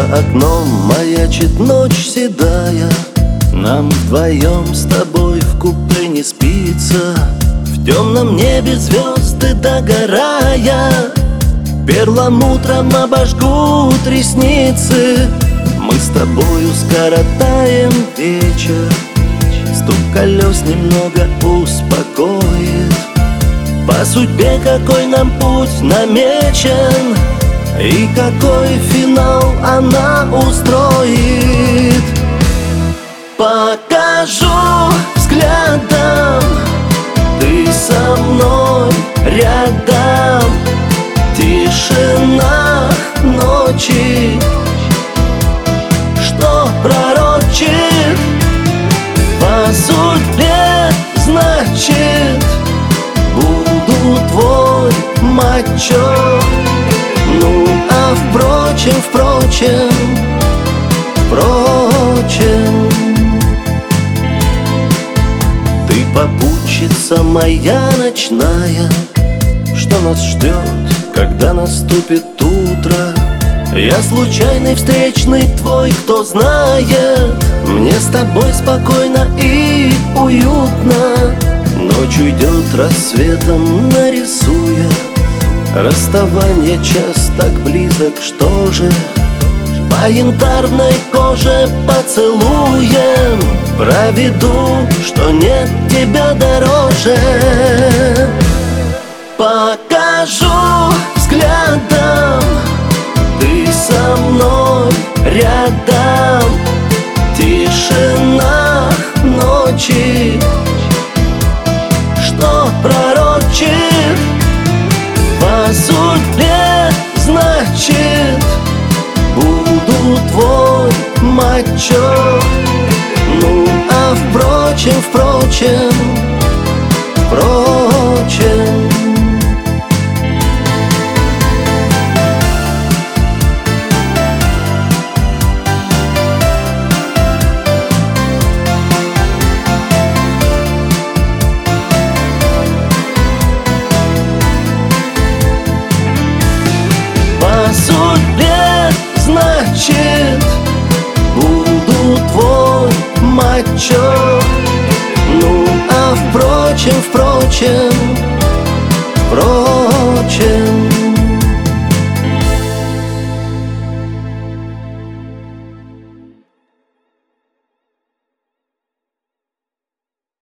окном маячит ночь седая. Нам вдвоем с тобой в купе не спится. В темном небе звезды догорая, перламутром обожгут ресницы. Мы с тобою скоротаем вечер, стук колес немного успокоит. По судьбе какой нам путь намечен, и какой финал она устроит. Покажу взглядом, ты со мной рядом. Тишина ночи, что пророчит по судьбе, значит, буду твой мачо. Ну, а впрочем, ты попутчица моя ночная, что нас ждет, когда наступит утро. Я случайный встречный твой, кто знает. Мне с тобой спокойно и уютно. Ночь уйдет рассветом, нарисуя расставание час так близок, что же? По янтарной коже поцелуем проведу, что нет тебя дороже. Покажу взглядом, ты со мной рядом. Тишина ночи, что пророчит по судьбе, значит, буду твой мачо. Ну, а впрочем, по судьбе, значит, буду твой мачо. Ну, а впрочем,